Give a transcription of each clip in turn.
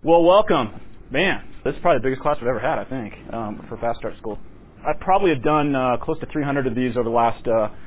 Well, welcome. Man, this is probably the biggest class we've ever had, I think, for Fast Start School. I probably have done close to 300 of these over the last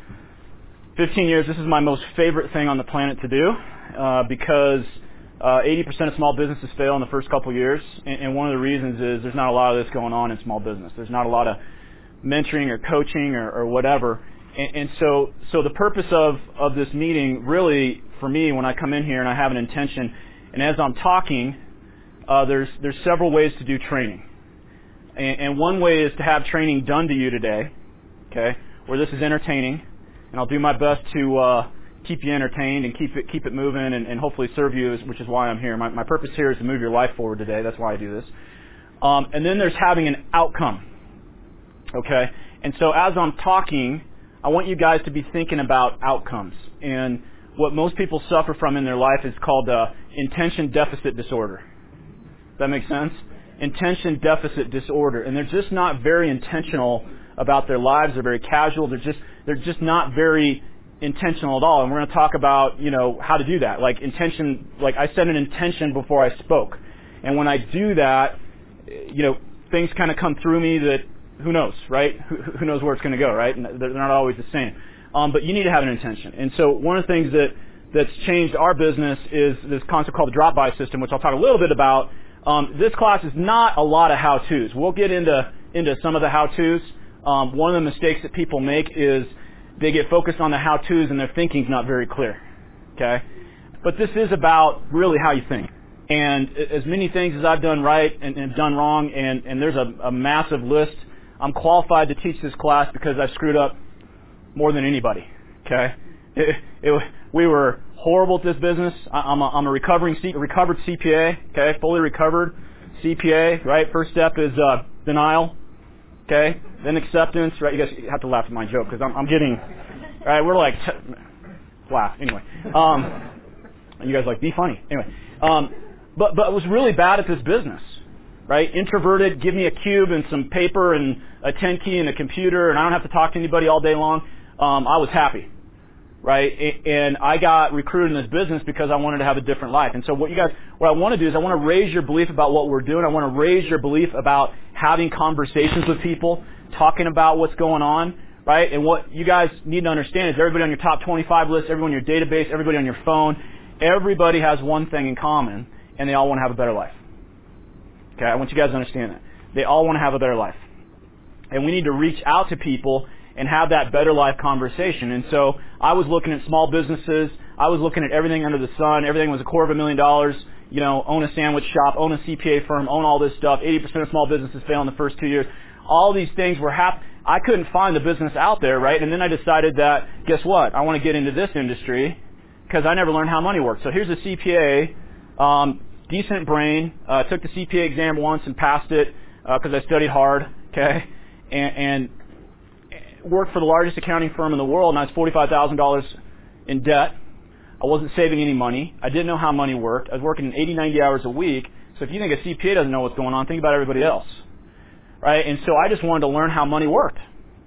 15 years. This is my most favorite thing on the planet to do because 80% of small businesses fail in the first couple of years, and one of the reasons is there's not a lot of this going on in small business. There's not a lot of mentoring or coaching or whatever. And so the purpose of this meeting, really, for me, when I come in here and I have an intention, and as I'm talking, there's several ways to do training. And one way is to have training done to you today, okay, where this is entertaining, and I'll do my best to keep you entertained and keep it moving and hopefully serve you, which is why I'm here. My purpose here is to move your life forward today. That's why I do this. And then there's having an outcome, okay? And so as I'm talking, I want you guys to be thinking about outcomes. And what most people suffer from in their life is called intention deficit disorder. Does that make sense? Intention deficit disorder. And they're just not very intentional about their lives. They're very casual. They're just not very intentional at all. And we're going to talk about, how to do that. Like intention, like I set an intention before I spoke. And when I do that, things kind of come through me that, who knows, right? Who knows where it's going to go, right? And they're not always the same. But you need to have an intention. And so one of the things that's changed our business is this concept called the drop-by system, which I'll talk a little bit about. This class is not a lot of how-tos. We'll get into some of the how-tos. One of the mistakes that people make is they get focused on the how-tos and their thinking's not very clear. Okay? But this is about really how you think. And as many things as I've done right and done wrong, and there's a massive list, I'm qualified to teach this class because I've screwed up more than anybody. Okay? We were horrible at this business. I'm a recovered CPA, okay, fully recovered CPA, right? First step is denial, okay, then acceptance, right? You guys have to laugh at my joke because I'm getting, right? We're like, laugh anyway. You guys like be funny anyway. But I was really bad at this business, right? Introverted, give me a cube and some paper and a 10 key and a computer, and I don't have to talk to anybody all day long. I was happy. Right? And I got recruited in this business because I wanted to have a different life. And so what I want to do is I want to raise your belief about what we're doing. I want to raise your belief about having conversations with people, talking about what's going on, right? And what you guys need to understand is everybody on your top 25 list, everyone in your database, everybody on your phone, everybody has one thing in common, and they all want to have a better life. Okay? I want you guys to understand that. They all want to have a better life. And we need to reach out to people and have that better life conversation. And so I was looking at small businesses. I was looking at everything under the sun. Everything was $250,000, own a sandwich shop, own a CPA firm, own all this stuff. 80% of small businesses fail in the first 2 years. All these things were I couldn't find the business out there, right? And then I decided that, guess what? I want to get into this industry because I never learned how money works. So here's a CPA, decent brain, took the CPA exam once and passed it because I studied hard, okay? And worked for the largest accounting firm in the world, and I was $45,000 in debt. I wasn't saving any money. I didn't know how money worked. I was working 80, 90 hours a week. So if you think a CPA doesn't know what's going on, think about everybody else. Right? And so I just wanted to learn how money worked.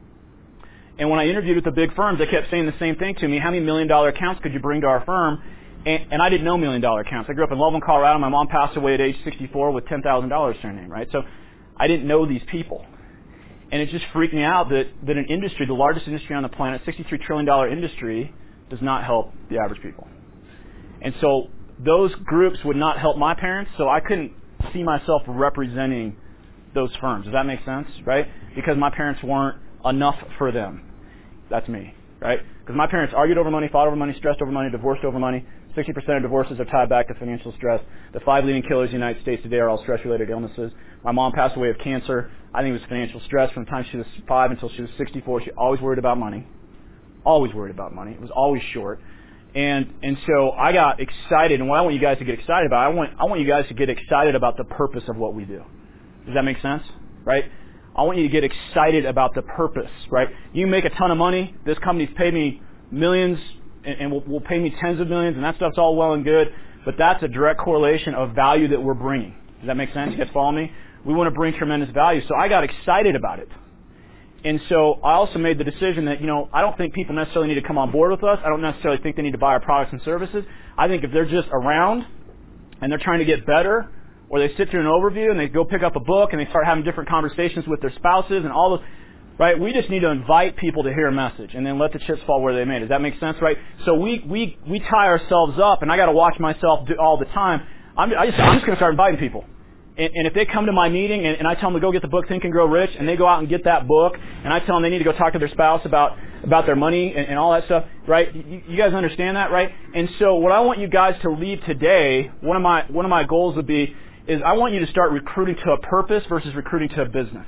And when I interviewed with the big firms, they kept saying the same thing to me. How many $1 million accounts could you bring to our firm? And I didn't know $1 million accounts. I grew up in Loveland, Colorado. My mom passed away at age 64 with $10,000 to her name, right? So I didn't know these people. And it just freaked me out that an industry, the largest industry on the planet, $63 trillion industry, does not help the average people. And so those groups would not help my parents, so I couldn't see myself representing those firms. Does that make sense? Right? Because my parents weren't enough for them. That's me. Right? Because my parents argued over money, fought over money, stressed over money, divorced over money. 60% of divorces are tied back to financial stress. The 5 leading killers in the United States today are all stress-related illnesses. My mom passed away of cancer. I think it was financial stress from the time she was 5 until she was 64. She always worried about money. Always worried about money. It was always short. And so I got excited. And what I want you guys to get excited about, I want you guys to get excited about the purpose of what we do. Does that make sense? Right? I want you to get excited about the purpose. Right? You make a ton of money. This company's paid me millions and will pay me tens of millions, and that stuff's all well and good. But that's a direct correlation of value that we're bringing. Does that make sense? You guys follow me? We want to bring tremendous value. So I got excited about it. And so I also made the decision that, I don't think people necessarily need to come on board with us. I don't necessarily think they need to buy our products and services. I think if they're just around and they're trying to get better, or they sit through an overview and they go pick up a book and they start having different conversations with their spouses and all those, right? We just need to invite people to hear a message and then let the chips fall where they may. Does that make sense, right? So we tie ourselves up, and I got to watch myself do all the time. I'm just going to start inviting people. And if they come to my meeting and I tell them to go get the book Think and Grow Rich, and they go out and get that book, and I tell them they need to go talk to their spouse about their money and all that stuff, right? You guys understand that, right? And so what I want you guys to leave today, one of my goals would be, is I want you to start recruiting to a purpose versus recruiting to a business.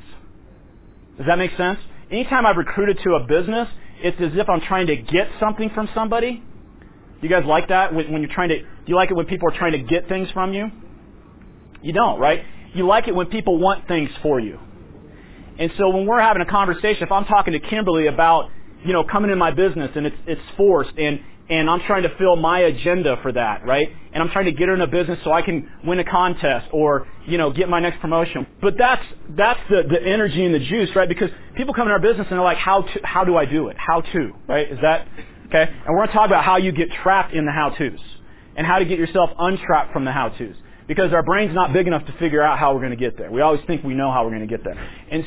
Does that make sense? Anytime I've recruited to a business, it's as if I'm trying to get something from somebody. Do you guys like that? When you're trying to, do you like it when people are trying to get things from you? You don't, right? You like it when people want things for you. And so when we're having a conversation, if I'm talking to Kimberly about, coming in my business and it's forced and I'm trying to fill my agenda for that, right? And I'm trying to get her in a business so I can win a contest or, get my next promotion. But that's the energy and the juice, right? Because people come in our business and they're like, how do I do it? How to, right? Is that, okay? And we're going to talk about how you get trapped in the how-tos and how to get yourself untrapped from the how-tos. Because our brain's not big enough to figure out how we're going to get there. We always think we know how we're going to get there. And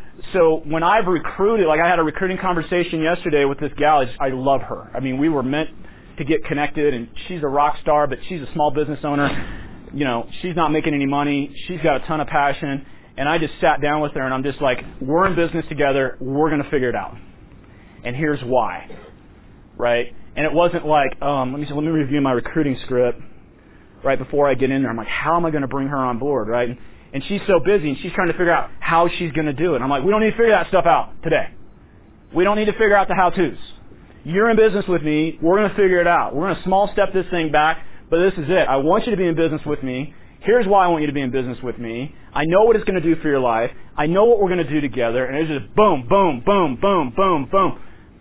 so when I've recruited, like I had a recruiting conversation yesterday with this gal, I love her. I mean, we were meant to get connected, and she's a rock star, but she's a small business owner. She's not making any money. She's got a ton of passion. And I just sat down with her, and I'm just like, we're in business together. We're going to figure it out. And here's why, right? And it wasn't like, let me review my recruiting script. Right before I get in there, I'm like, how am I going to bring her on board, right? And she's so busy, and she's trying to figure out how she's going to do it. I'm like, we don't need to figure that stuff out today. We don't need to figure out the how-tos. You're in business with me. We're going to figure it out. We're going to small step this thing back, but this is it. I want you to be in business with me. Here's why I want you to be in business with me. I know what it's going to do for your life. I know what we're going to do together. And it's just boom, boom, boom, boom, boom, boom.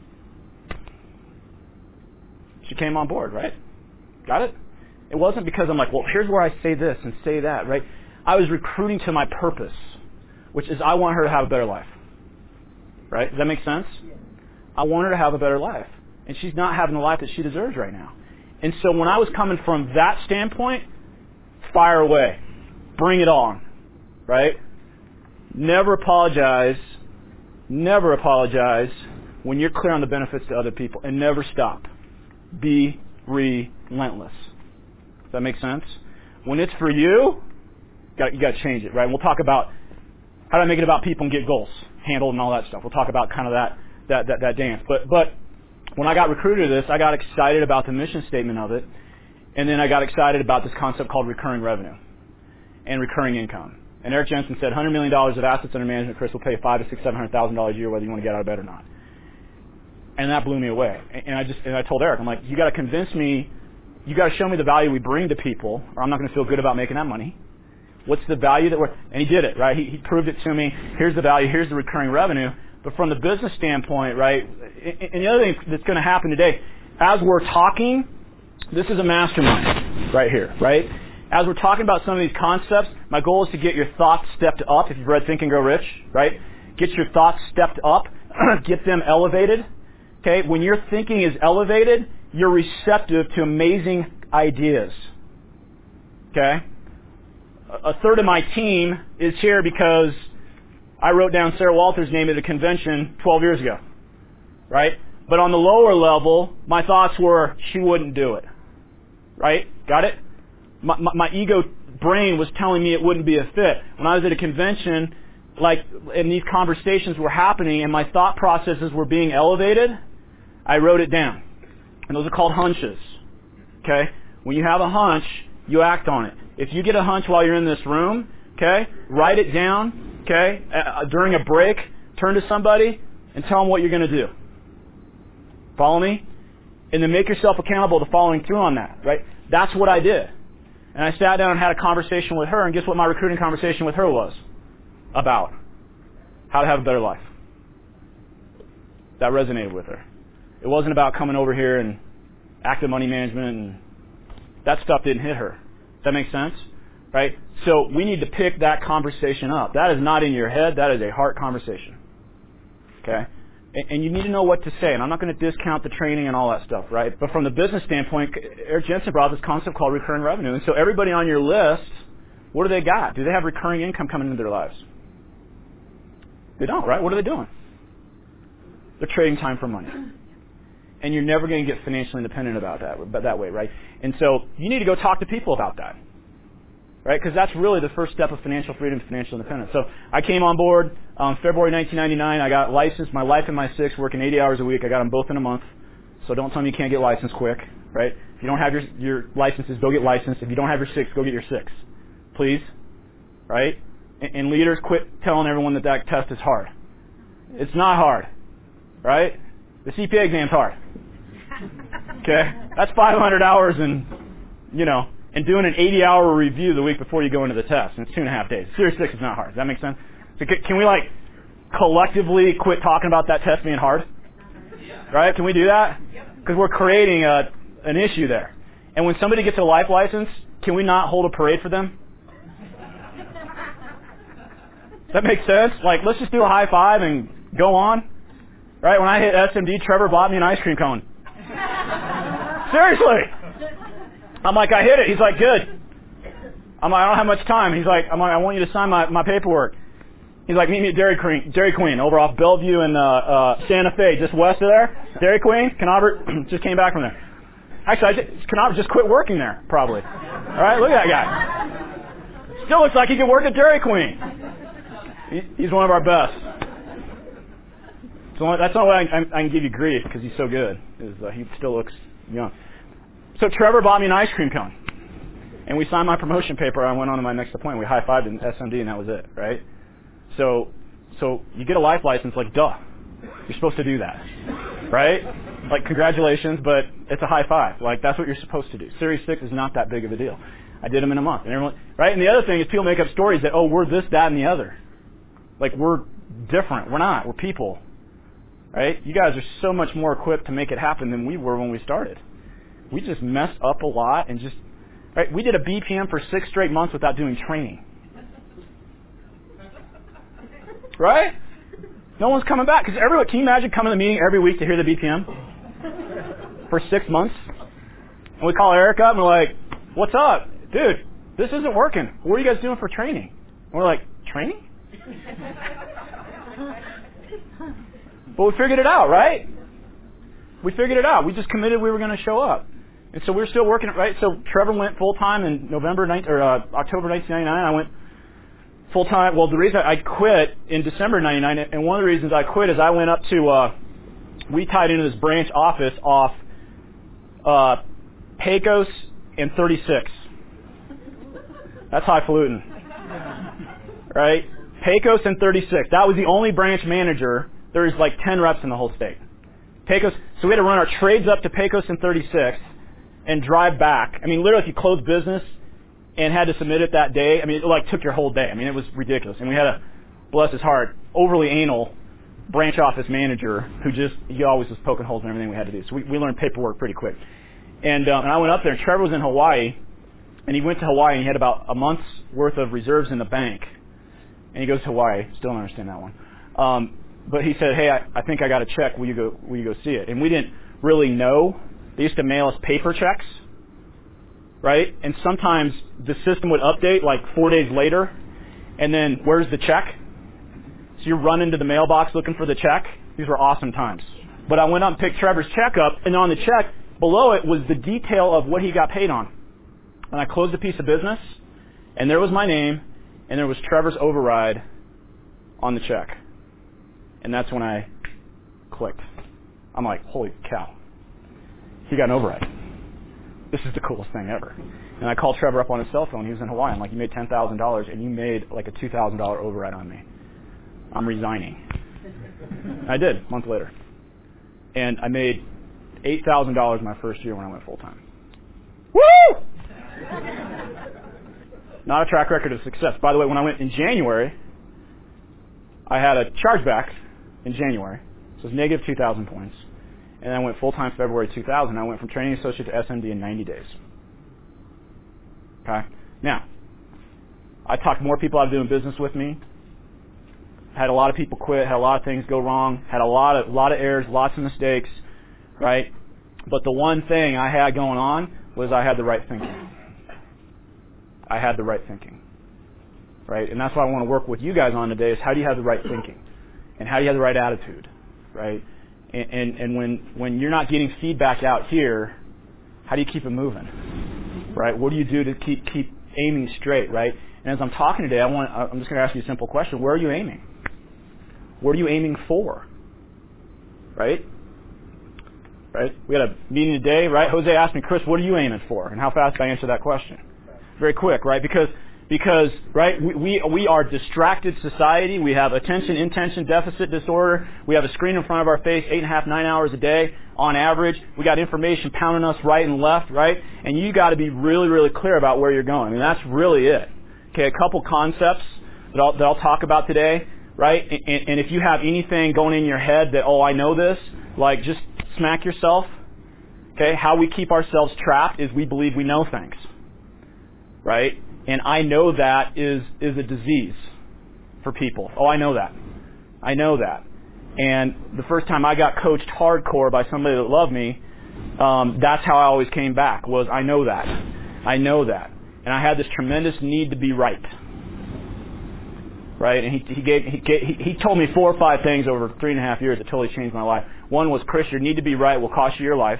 She came on board, right? Got it? It wasn't because I'm like, well, here's where I say this and say that, right? I was recruiting to my purpose, which is I want her to have a better life. Right? Does that make sense? I want her to have a better life. And she's not having the life that she deserves right now. And so when I was coming from that standpoint, fire away. Bring it on. Right? Never apologize. Never apologize when you're clear on the benefits to other people. And never stop. Be relentless. Does that make sense? When it's for you, you got to change it, right? And we'll talk about how do I make it about people and get goals handled and all that stuff. We'll talk about kind of that dance. But when I got recruited to this, I got excited about the mission statement of it, and then I got excited about this concept called recurring revenue and recurring income. And Eric Jensen said, $100 million of assets under management, Chris, will pay $500,000 to $600,000 a year whether you want to get out of bed or not. And that blew me away. And I told Eric, I'm like, you got to convince me. You got to show me the value we bring to people, or I'm not going to feel good about making that money. What's the value that and he did it, right? He proved it to me. Here's the value. Here's the recurring revenue. But from the business standpoint, right, and the other thing that's going to happen today, as we're talking, this is a mastermind right here, right? As we're talking about some of these concepts, my goal is to get your thoughts stepped up. If you've read Think and Grow Rich, right? Get your thoughts stepped up. Get them elevated. Okay? When your thinking is elevated, you're receptive to amazing ideas. Okay? A third of my team is here because I wrote down Sarah Walter's name at a convention 12 years ago. Right? But on the lower level, my thoughts were, she wouldn't do it. Right? Got it? My ego brain was telling me it wouldn't be a fit. When I was at a convention, and these conversations were happening and my thought processes were being elevated, I wrote it down. And those are called hunches. Okay? When you have a hunch, you act on it. If you get a hunch while you're in this room, okay, write it down, okay, during a break, turn to somebody and tell them what you're going to do. Follow me? And then make yourself accountable to following through on that, right? That's what I did. And I sat down and had a conversation with her, and guess what my recruiting conversation with her was? About how to have a better life. That resonated with her. It wasn't about coming over here and active money management, and that stuff didn't hit her. Does that make sense? Right? So we need to pick that conversation up. That is not in your head. That is a heart conversation. Okay? And you need to know what to say. And I'm not going to discount the training and all that stuff, right? But from the business standpoint, Eric Jensen brought this concept called recurring revenue. And so everybody on your list, What do they got? Do they have recurring income coming into their lives? They don't, right? What are they doing? They're trading time for money. And you're never going to get financially independent that way, right? And so you need to go talk to people about that, right? Because that's really the first step of financial freedom, financial independence. So I came on board February 1999. I got licensed. My wife and my 6 working 80 hours a week. I got them both in a month. So don't tell me you can't get licensed quick, right? If you don't have your licenses, go get licensed. If you don't have your 6, go get your 6. Please, right? And leaders, quit telling everyone that test is hard. It's not hard, right? The CPA exam's hard. Okay? That's 500 hours and doing an 80-hour review the week before you go into the test. And it's 2.5 days. Series 6 is not hard. Does that make sense? So can we collectively quit talking about that test being hard? Right? Can we do that? Because we're creating an issue there. And when somebody gets a life license, can we not hold a parade for them? Does that make sense? Let's just do a high five and go on. Right? When I hit SMD, Trevor bought me an ice cream cone. Seriously. I'm like, I hit it. He's like, good. I'm like, I don't have much time. He's like, I want you to sign my paperwork. He's like, meet me at Dairy Queen over off Bellevue and Santa Fe, just west of there. Dairy Queen, Knobert just came back from there. Actually, Knobert just quit working there, probably. All right, look at that guy. Still looks like he could work at Dairy Queen. He's one of our best. So that's the only way I can give you grief because he's so good. He still looks young. So Trevor bought me an ice cream cone, and we signed my promotion paper. I went on to my next appointment. We high-fived in SMD, and that was it, right? So you get a life license, duh. You're supposed to do that, right? Congratulations, but it's a high five. That's what you're supposed to do. Series 6 is not that big of a deal. I did them in a month, and everyone, right? And the other thing is people make up stories that, we're this, that, and the other. We're different. We're not. We're people, right? You guys are so much more equipped to make it happen than we were when we started. We just messed up a lot and right? We did a BPM for 6 straight months without doing training. Right? No one's coming back. Because can you imagine coming to the meeting every week to hear the BPM? For 6 months? And we call Eric up and we're like, what's up? Dude, this isn't working. What are you guys doing for training? And we're like, training? But we figured it out, right? We figured it out. We just committed we were going to show up. And so we're still working it, right? So Trevor went full-time in October 1999. I went full-time. Well, the reason I quit in December 99, and one of the reasons I quit is I went up to, we tied into this branch office off Pecos and 36. That's highfalutin. Right? Pecos and 36. That was the only branch manager. There was 10 reps in the whole state. Pecos. So we had to run our trades up to Pecos and 36 and drive back. Literally, if you closed business and had to submit it that day, it took your whole day. It was ridiculous. And we had a, bless his heart, overly anal branch office manager who he always was poking holes in everything we had to do. So we learned paperwork pretty quick. And I went up there, and Trevor was in Hawaii, and he went to Hawaii, and he had about a month's worth of reserves in the bank. And he goes to Hawaii. Still don't understand that one. But he said, hey, I think I got a check. Will you go see it? And we didn't really know. They used to mail us paper checks, right? And sometimes the system would update 4 days later, and then where's the check? So you run into the mailbox looking for the check. These were awesome times. But I went up and picked Trevor's check up, and on the check, below it was the detail of what he got paid on. And I closed a piece of business, and there was my name, and there was Trevor's override on the check. And that's when I clicked. I'm like, holy cow. He got an override. This is the coolest thing ever. And I called Trevor up on his cell phone. He was in Hawaii. I'm like, you made $10,000 and you made a $2,000 override on me. I'm resigning. I did, a month later. And I made $8,000 my first year when I went full-time. Woo! Not a track record of success. By the way, when I went in January, I had a chargeback in January. So it was negative 2,000 points. And I went full-time February 2000. I went from training associate to SMD in 90 days. Okay? Now, I talked more people out of doing business with me. Had a lot of people quit. Had a lot of things go wrong. Had a lot of errors, lots of mistakes. Right? But the one thing I had going on was I had the right thinking. I had the right thinking. right? And that's what I want to work with you guys on today is how do you have the right thinking and how do you have the right attitude, right? And when you're not getting feedback out here, how do you keep it moving, right? What do you do to keep aiming straight, right? And as I'm talking today, I'm just going to ask you a simple question. Where are you aiming? What are you aiming for? Right? Right? We had a meeting today, right? Jose asked me, Chris, what are you aiming for? And how fast did I answer that question? Very quick, right? Because right, we are a distracted society. We have attention, intention, deficit disorder. We have a screen in front of our face 8.5, 9 hours a day on average. We got information pounding us right and left, right? And you got to be really, really clear about where you're going. I mean, that's really it. Okay, a couple concepts that I'll talk about today, right? And if you have anything going in your head that, oh, I know this, like just smack yourself. Okay, how we keep ourselves trapped is we believe we know things, right? And I know that is a disease for people. Oh, I know that. I know that. And the first time I got coached hardcore by somebody that loved me, that's how I always came back, was I know that. I know that. And I had this tremendous need to be right. Right? And he told me 4 or 5 things over 3.5 years that totally changed my life. One was, Chris, your need to be right will cost you your life.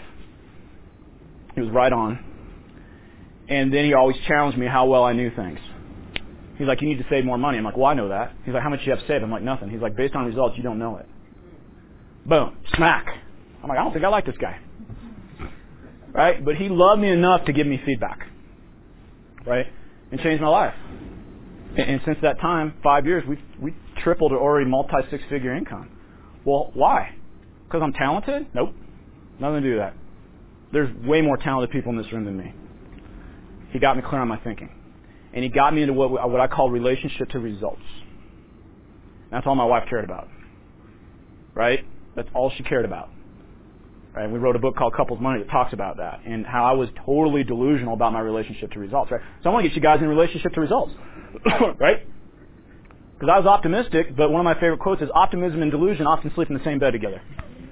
He was right on. And then he always challenged me how well I knew things. He's like, you need to save more money. I'm like, well, I know that. He's like, how much do you have saved? I'm like, nothing. He's like, based on results, you don't know it. Boom. Smack. I'm like, I don't think I like this guy. Right? But he loved me enough to give me feedback. Right? And changed my life. And since that time, 5 years, we tripled or already multi-6-figure income. Well, why? Because I'm talented? Nope. Nothing to do with that. There's way more talented people in this room than me. He got me clear on my thinking. And he got me into what I call relationship to results. That's all my wife cared about. Right? That's all she cared about. Right? We wrote a book called Couples Money that talks about that and how I was totally delusional about my relationship to results. Right? So I want to get you guys in relationship to results. Right? Because I was optimistic, but one of my favorite quotes is, optimism and delusion often sleep in the same bed together.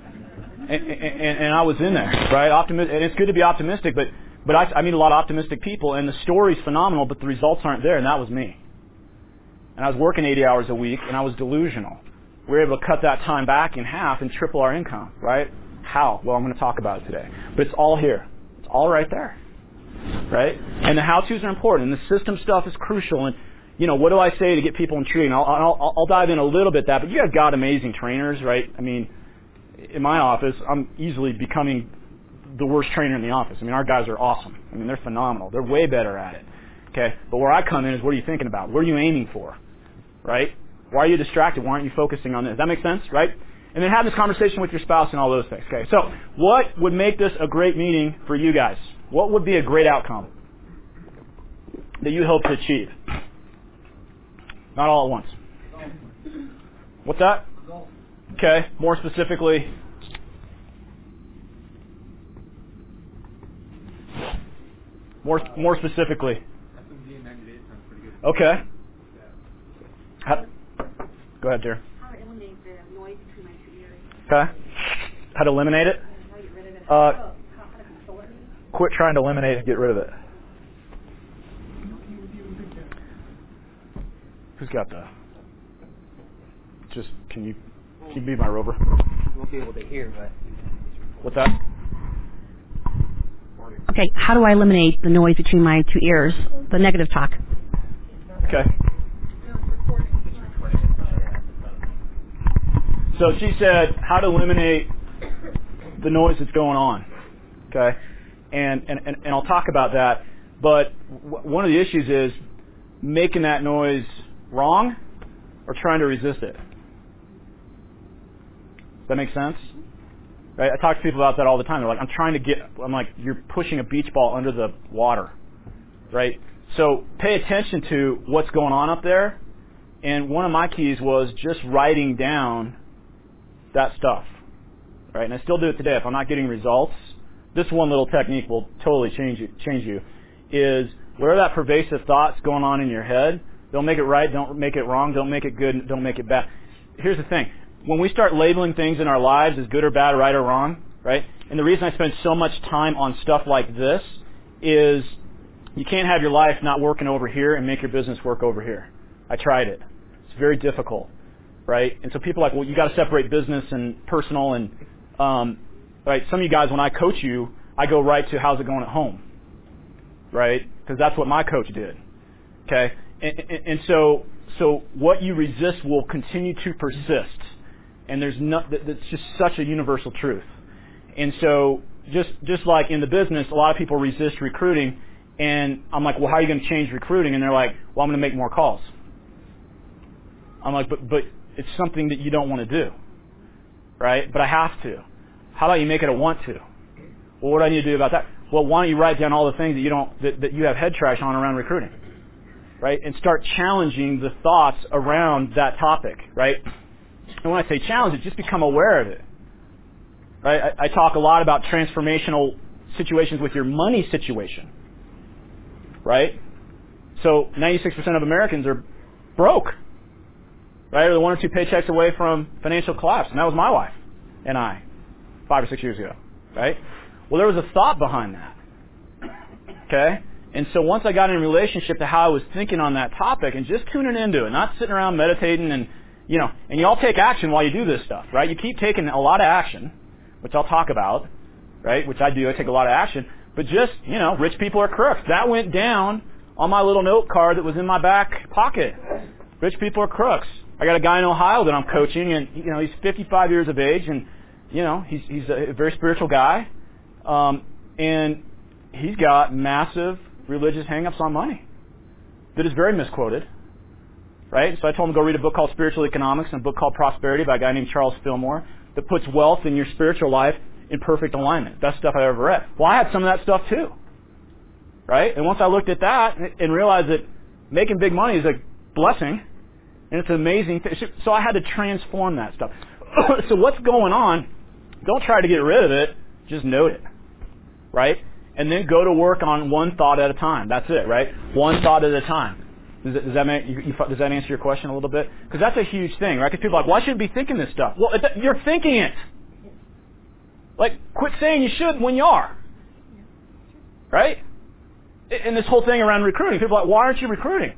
And I was in there. Right? And it's good to be optimistic, but I meet a lot of optimistic people, and the story's phenomenal, but the results aren't there, and that was me. And I was working 80 hours a week, and I was delusional. We were able to cut that time back in half and triple our income, right? How? Well, I'm going to talk about it today. But it's all here. It's all right there, right? And the how-tos are important, and the system stuff is crucial. And, you know, what do I say to get people intrigued? I'll dive in a little bit that, but you guys got amazing trainers, right? I mean, in my office, I'm easily becoming the worst trainer in the office. I mean, our guys are awesome. I mean, they're phenomenal. They're way better at it. Okay? But where I come in is, what are you thinking about? What are you aiming for? Right? Why are you distracted? Why aren't you focusing on this? Does that make sense? Right? And then have this conversation with your spouse and all those things. Okay? So, what would make this a great meeting for you guys? What would be a great outcome that you hope to achieve? Not all at once. What's that? Okay. More specifically, More specifically. Okay. Go ahead, dear. How to eliminate the noise between my 2 ears. Okay. How to eliminate it? How to get rid of it. How to control it. Quit trying to eliminate it and get rid of it. Who's got the? Can you be my rover? You won't be able to hear, but. What's that? Okay, how do I eliminate the noise between my 2 ears? The negative talk. Okay. So she said how to eliminate the noise that's going on. Okay? And I'll talk about that. But one of the issues is making that noise wrong or trying to resist it. Does that make sense? Right? I talk to people about that all the time. They're like, I'm like, you're pushing a beach ball under the water. Right? So pay attention to what's going on up there. And one of my keys was just writing down that stuff. Right? And I still do it today. If I'm not getting results, this one little technique will totally change you. Is where that pervasive thought's going on in your head, don't make it right, don't make it wrong, don't make it good, don't make it bad. Here's the thing. When we start labeling things in our lives as good or bad, right or wrong, right? And the reason I spend so much time on stuff like this is you can't have your life not working over here and make your business work over here. I tried it. It's very difficult, right? And so people are like, well, you got to separate business and personal. And right, some of you guys, when I coach you, I go right to how's it going at home, right? Because that's what my coach did. Okay, and so what you resist will continue to persist, and that's just such a universal truth. And so just like in the business, a lot of people resist recruiting, and I'm like, well, how are you going to change recruiting? And they're like, well, I'm going to make more calls. I'm like, but it's something that you don't want to do, right? But I have to. How about you make it a want to? Well, what do I need to do about that? Well, why don't you write down all the things that you have head trash on around recruiting, right? And start challenging the thoughts around that topic, right? And when I say challenge it, just become aware of it, right? I talk a lot about transformational situations with your money situation, right? So 96% of Americans are broke, right? Or they're 1 or 2 paychecks away from financial collapse. And that was my wife and I 5 or 6 years ago, right? Well, there was a thought behind that, okay? And so once I got in a relationship to how I was thinking on that topic and just tuning into it, not sitting around meditating and you all take action while you do this stuff, right? You keep taking a lot of action, which I'll talk about, right? Which I do. I take a lot of action. But just, rich people are crooks. That went down on my little note card that was in my back pocket. Rich people are crooks. I got a guy in Ohio that I'm coaching, and, he's 55 years of age, and, he's a very spiritual guy. And he's got massive religious hang-ups on money that is very misquoted, right? So I told him to go read a book called Spiritual Economics and a book called Prosperity by a guy named Charles Fillmore that puts wealth in your spiritual life in perfect alignment. Best stuff I've ever read. Well, I had some of that stuff too, right? And once I looked at that and realized that making big money is a blessing and it's an amazing thing. So I had to transform that stuff. So what's going on? Don't try to get rid of it. Just note it, right? And then go to work on one thought at a time. That's it, right? One thought at a time. Does that answer your question a little bit? Because that's a huge thing, right? Because people are like, well, I shouldn't be thinking this stuff. Well, you're thinking it. Like, quit saying you should when you are. Right? And this whole thing around recruiting, people are like, why aren't you recruiting?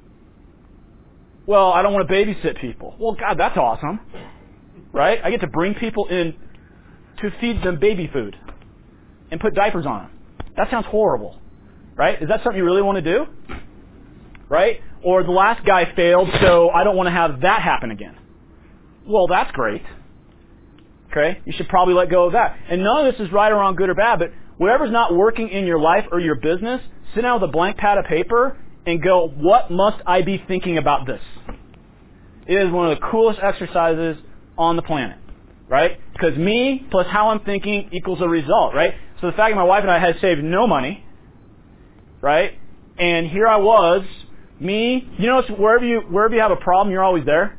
Well, I don't want to babysit people. Well, God, that's awesome. Right? I get to bring people in to feed them baby food and put diapers on them. That sounds horrible. Right? Is that something you really want to do? Right? Or the last guy failed, so I don't want to have that happen again. Well, that's great. Okay? You should probably let go of that. And none of this is right or wrong, good or bad, but whatever's not working in your life or your business, sit down with a blank pad of paper and go, what must I be thinking about this? It is one of the coolest exercises on the planet. Right? Because me plus how I'm thinking equals a result, right? So the fact that my wife and I had saved no money, right? And here I was, me, wherever you have a problem, you're always there.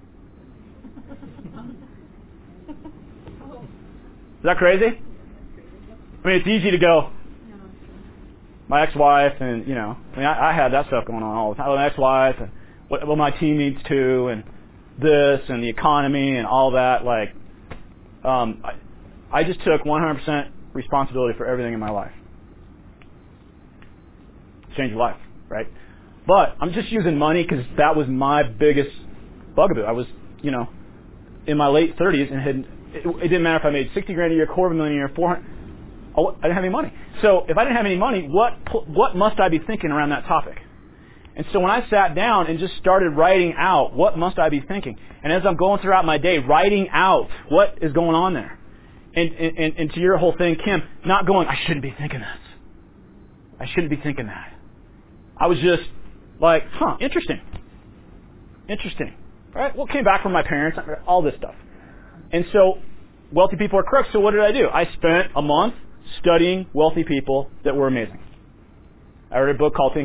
Is that crazy? I mean, it's easy to go, my ex-wife and, I had that stuff going on all the time. My ex-wife and what my team needs to and this and the economy and all that. Like, I just took 100% responsibility for everything in my life. Change your life, right? But I'm just using money because that was my biggest bugaboo. I was, in my late 30s and it didn't matter if I made $60,000 a year, $250,000 a year, $400,000. I didn't have any money. So if I didn't have any money, what must I be thinking around that topic? And so when I sat down and just started writing out, what must I be thinking? And as I'm going throughout my day, writing out what is going on there. And to your whole thing, Kim, not going, I shouldn't be thinking this. I shouldn't be thinking that. I was just like, interesting. Right? Well, came back from my parents, all this stuff. And so, wealthy people are crooks, so what did I do? I spent a month studying wealthy people that were amazing. I read a book called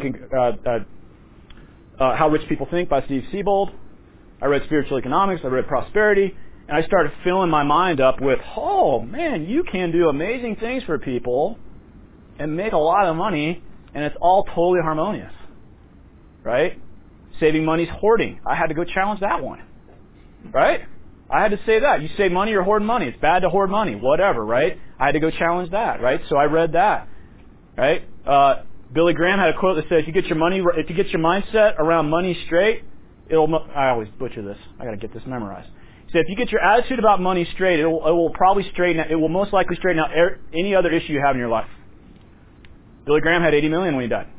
How Rich People Think by Steve Siebold. I read Spiritual Economics. I read Prosperity. And I started filling my mind up with, oh, man, you can do amazing things for people and make a lot of money, and it's all totally harmonious. Right? Saving money's hoarding. I had to go challenge that one. Right? I had to say that. You save money, you're hoarding money. It's bad to hoard money. Whatever, right? I had to go challenge that, right? So I read that. Right? Billy Graham had a quote that says, if you get your mindset around money straight, I always butcher this. I got to get this memorized. He said, if you get your attitude about money straight, it will probably straighten out, it will most likely straighten out any other issue you have in your life. Billy Graham had $80 million when he died.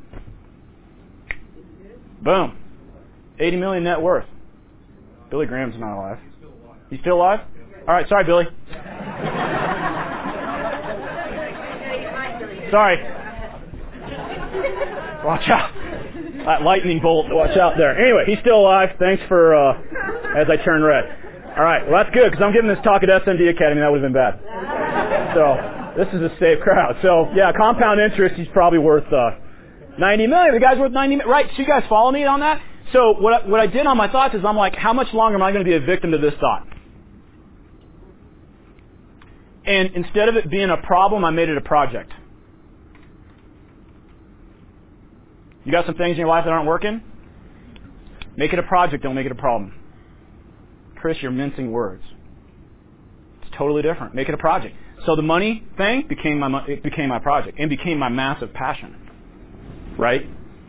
Boom. $80 million net worth. Billy Graham's not alive. He's still alive? All right, sorry, Billy. Sorry. Watch out. That lightning bolt, watch out there. Anyway, he's still alive. Thanks for, as I turn red. All right, well, that's good, because I'm giving this talk at SMD Academy. That would have been bad. So, this is a safe crowd. So, yeah, compound interest, he's probably worth $90 million. The guy's worth $90 million. Right, so you guys follow me on that? So, what I did on my thoughts is I'm like, how much longer am I going to be a victim to this thought? And instead of it being a problem, I made it a project. You got some things in your life that aren't working? Make it a project, don't make it a problem. Chris, you're mincing words. It's totally different. Make it a project. So the money thing became my project and became my massive passion. Right?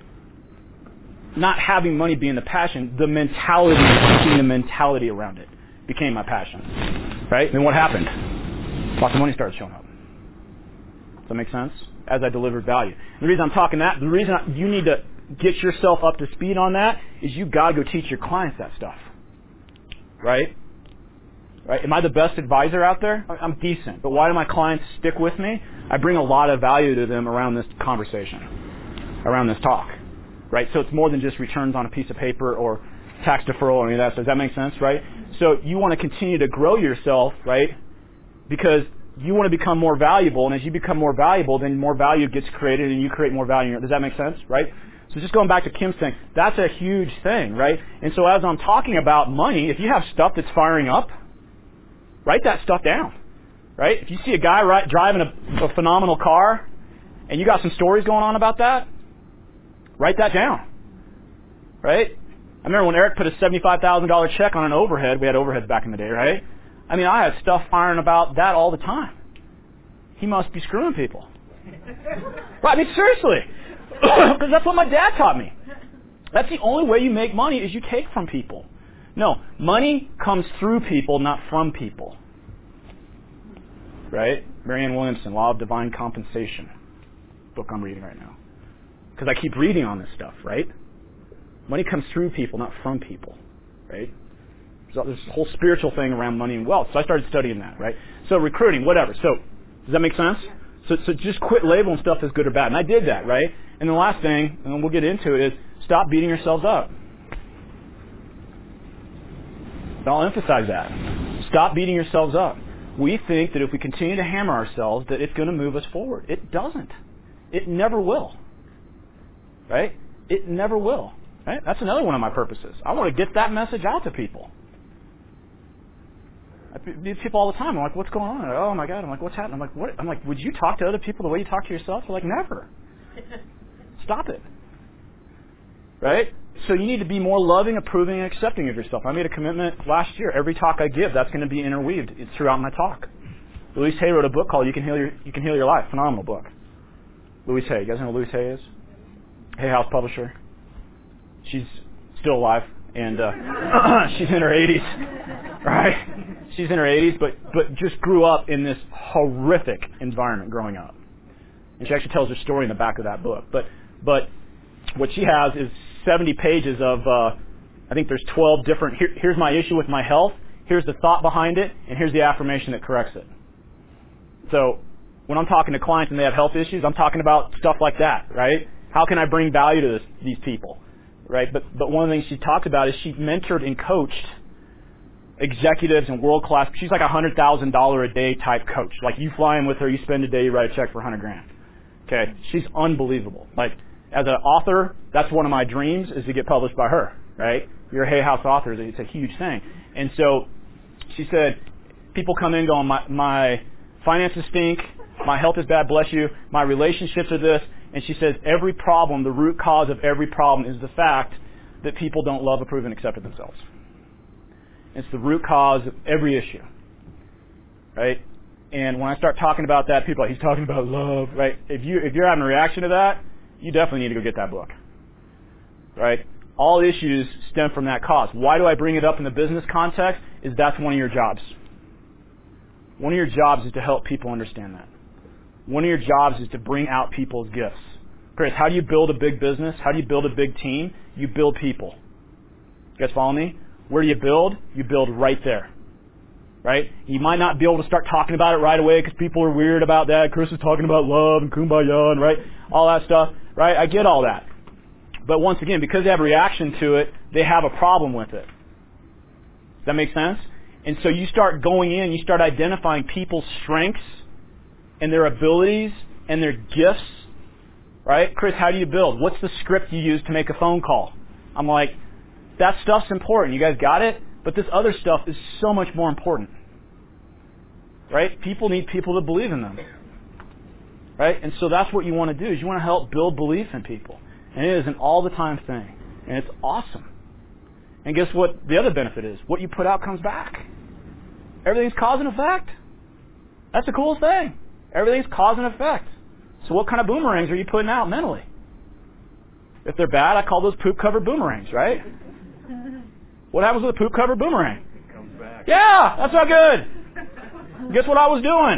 Not having money being the passion, the mentality, keeping the mentality around it became my passion. Right? And then what happened? Lots of money started showing up. Does that make sense? As I delivered value. The reason I'm talking that, the reason you need to get yourself up to speed on that is you got to go teach your clients that stuff. Right? Right? Am I the best advisor out there? I'm decent. But why do my clients stick with me? I bring a lot of value to them around this conversation, around this talk. Right? So it's more than just returns on a piece of paper or tax deferral or any of that. So does that make sense? Right? So you want to continue to grow yourself, right? Because you want to become more valuable, and as you become more valuable, then more value gets created, and you create more value. Does that make sense, right? So just going back to Kim's thing, that's a huge thing, right? And so as I'm talking about money, if you have stuff that's firing up, write that stuff down, right? If you see a guy driving a phenomenal car, and you got some stories going on about that, write that down, right? I remember when Eric put a $75,000 check on an overhead. We had overheads back in the day, right? I mean, I had stuff firing about that all the time. He must be screwing people. Right? I mean, seriously. Because that's what my dad taught me. That's the only way you make money is you take from people. No, money comes through people, not from people. Right? Marianne Williamson, Law of Divine Compensation. Book I'm reading right now. Because I keep reading on this stuff, right? Money comes through people, not from people. Right? There's a whole spiritual thing around money and wealth. So I started studying that, right? So recruiting, whatever. So does that make sense? So just quit labeling stuff as good or bad. And I did that, right? And the last thing, and we'll get into it, is stop beating yourselves up. And I'll emphasize that. Stop beating yourselves up. We think that if we continue to hammer ourselves, that it's going to move us forward. It doesn't. It never will. Right? It never will. Right? That's another one of my purposes. I want to get that message out to people. I meet people all the time. I'm like, what's going on? Like, oh my God. I'm like, what's happening? I'm like, what? I'm like, would you talk to other people the way you talk to yourself? They're like, never. Stop it. Right? So you need to be more loving, approving, and accepting of yourself. I made a commitment last year. Every talk I give, that's going to be interweaved throughout my talk. Louise Hay wrote a book called You Can Heal Your Life. Phenomenal book. Louise Hay. You guys know who Louise Hay is? Hay House publisher. She's still alive, and she's in her 80s. Right? She's in her 80s, but just grew up in this horrific environment growing up. And she actually tells her story in the back of that book. But what she has is 70 pages of, I think there's 12 different, here's my issue with my health, here's the thought behind it, and here's the affirmation that corrects it. So when I'm talking to clients and they have health issues, I'm talking about stuff like that, right? How can I bring value to these people, right? But one of the things she talked about is she mentored and coached executives and world-class. She's like a $100,000 a day type coach. Like you fly in with her, you spend a day, you write a check for $100,000. Okay, she's unbelievable. Like as an author, that's one of my dreams is to get published by her. Right? You're a Hay House author. It's a huge thing. And so she said, people come in going, my finances stink, my health is bad, bless you, my relationships are this. And she says every problem, the root cause of every problem is the fact that people don't love, approve, and accept of themselves. It's the root cause of every issue. Right? And when I start talking about that, people are like, he's talking about love. Right? If you're having a reaction to that, you definitely need to go get that book. Right? All issues stem from that cause. Why do I bring it up in the business context? Is that's one of your jobs. One of your jobs is to help people understand that. One of your jobs is to bring out people's gifts. Chris, how do you build a big business? How do you build a big team? You build people. You guys follow me? Where do you build? You build right there. Right? You might not be able to start talking about it right away because people are weird about that. Chris is talking about love and kumbaya and right, all that stuff. Right? I get all that. But once again, because they have a reaction to it, they have a problem with it. Does that make sense? And so you start going in, you start identifying people's strengths and their abilities and their gifts. Right? Chris, how do you build? What's the script you use to make a phone call? I'm like, that stuff's important. You guys got it? But this other stuff is so much more important. Right? People need people to believe in them. Right? And so that's what you want to do, is you want to help build belief in people. And it is an all-the-time thing. And it's awesome. And guess what the other benefit is? What you put out comes back. Everything's cause and effect. That's the coolest thing. Everything's cause and effect. So what kind of boomerangs are you putting out mentally? If they're bad, I call those poop-covered boomerangs, right? What happens with a poop-covered boomerang? It comes back. Yeah, that's not good. Guess what I was doing?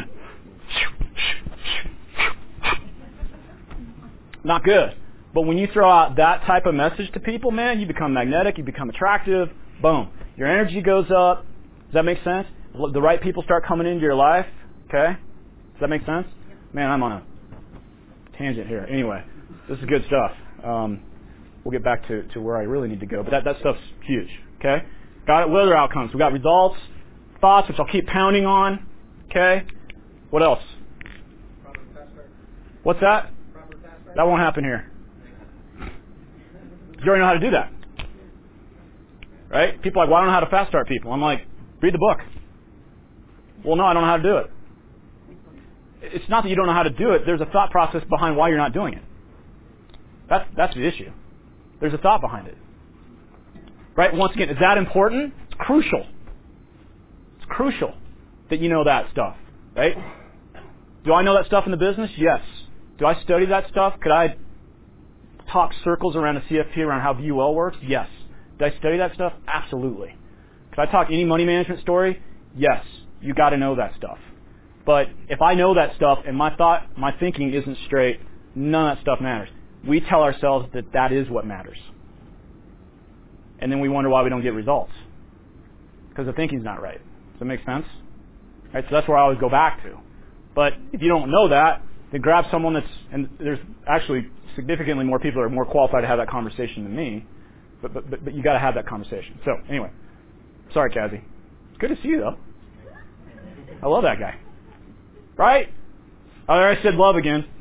Not good. But when you throw out that type of message to people, man, you become magnetic, you become attractive, boom. Your energy goes up. Does that make sense? The right people start coming into your life, okay? Does that make sense? Man, I'm on a tangent here. Anyway, this is good stuff. We'll get back to where I really need to go. But that stuff's huge, okay? Got it? What other outcomes? We got results, thoughts, which I'll keep pounding on, okay? What else? What's that? That won't happen here. You already know how to do that. Right? People are like, well, I don't know how to fast start people. I'm like, read the book. Well, no, I don't know how to do it. It's not that you don't know how to do it. There's a thought process behind why you're not doing it. That's the issue. There's a thought behind it. Right? Once again, is that important? It's crucial. It's crucial that you know that stuff. Right? Do I know that stuff in the business? Yes. Do I study that stuff? Could I talk circles around a CFP around how VUL works? Yes. Did I study that stuff? Absolutely. Could I talk any money management story? Yes. You got to know that stuff. But if I know that stuff and my thinking isn't straight, none of that stuff matters. We tell ourselves that that is what matters. And then we wonder why we don't get results. Because the thinking's not right. Does that make sense? Right, so that's where I always go back to. But if you don't know that, then grab someone and there's actually significantly more people that are more qualified to have that conversation than me. But you got to have that conversation. So anyway, sorry, Kazi. It's good to see you though. I love that guy. Right? Oh, there I said love again.